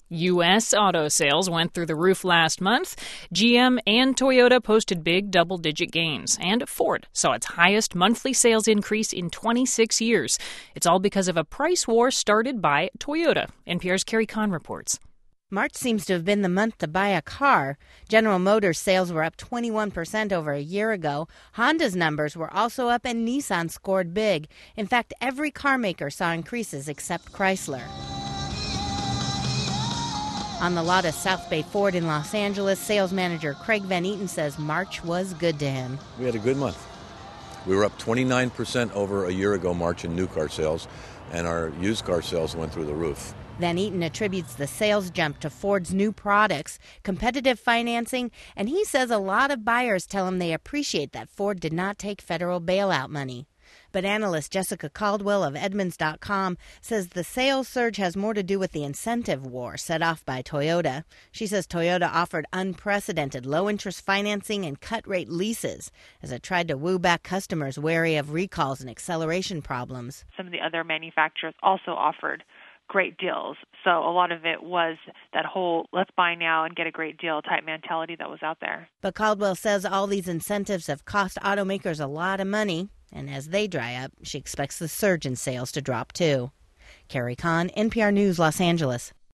U.S. auto sales went through the roof last month. GM and Toyota posted big double-digit gains, and Ford saw its highest monthly sales increase in 26 years. It's all because of a price war started by Toyota. NPR's Carrie Kahn reports. March seems to have been the month to buy a car. General Motors sales were up 21% over a year ago. Honda's numbers were also up, and Nissan scored big. In fact, every car maker saw increases except Chrysler. On the lot of South Bay Ford in Los Angeles, sales manager Craig Van Eaton says March was good to him. We had a good month. We were up 29% over a year ago March in new car sales, and our used car sales went through the roof. Van Eaton attributes the sales jump to Ford's new products, competitive financing, and he says a lot of buyers tell him they appreciate that Ford did not take federal bailout money. But analyst Jessica Caldwell of Edmunds.com says the sales surge has more to do with the incentive war set off by Toyota. She says Toyota offered unprecedented low-interest financing and cut-rate leases as it tried to woo back customers wary of recalls and acceleration problems. Some of the other manufacturers also offered great deals. So a lot of it was that whole let's buy now and get a great deal type mentality that was out there. But Caldwell says all these incentives have cost automakers a lot of money. And as they dry up, she expects the surge in sales to drop too. Carrie Kahn, NPR News, Los Angeles.